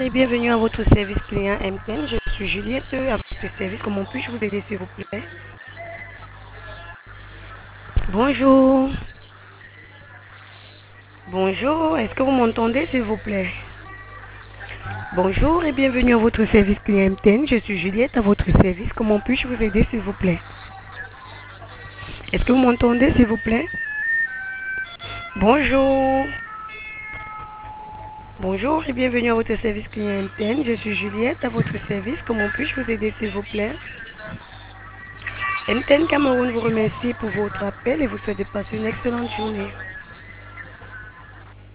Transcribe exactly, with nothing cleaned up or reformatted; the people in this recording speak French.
et bienvenue à votre service client M T N. Je suis Juliette à votre service. Comment puis-je vous aider s'il vous plaît? Bonjour. Bonjour, est-ce que vous m'entendez s'il vous plaît? Bonjour et bienvenue à votre service client M T N. Je suis Juliette à votre service. Comment puis-je vous aider s'il vous plaît? Est-ce que vous m'entendez s'il vous plaît? Bonjour. Bonjour et bienvenue à votre service client M T N. Je suis Juliette à votre service. Comment puis-je vous aider s'il vous plaît? M T N Cameroun vous remercie pour votre appel et vous souhaite de passer une excellente journée.